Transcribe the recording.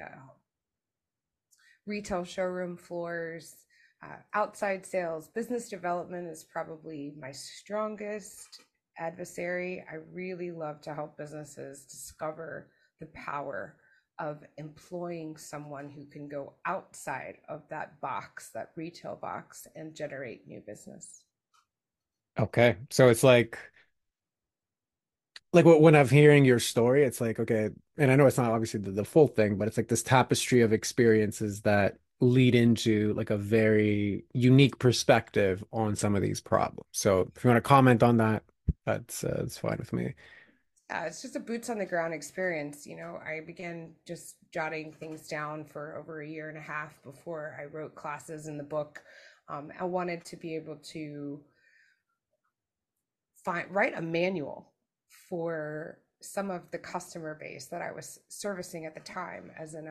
retail showroom floors, outside sales. Business development is probably my strongest adversary. I really love to help businesses discover the power of employing someone who can go outside of that box, that retail box, and generate new business. Okay. So it's like when I'm hearing your story, it's like, okay, and I know it's not obviously the full thing, but it's like this tapestry of experiences that lead into like a very unique perspective on some of these problems. So if you want to comment on that, that's fine with me. Yeah, it's just a boots on the ground experience. I began just jotting things down for over a year and a half before I wrote classes in the book. I wanted to be able to write a manual for some of the customer base that I was servicing at the time as an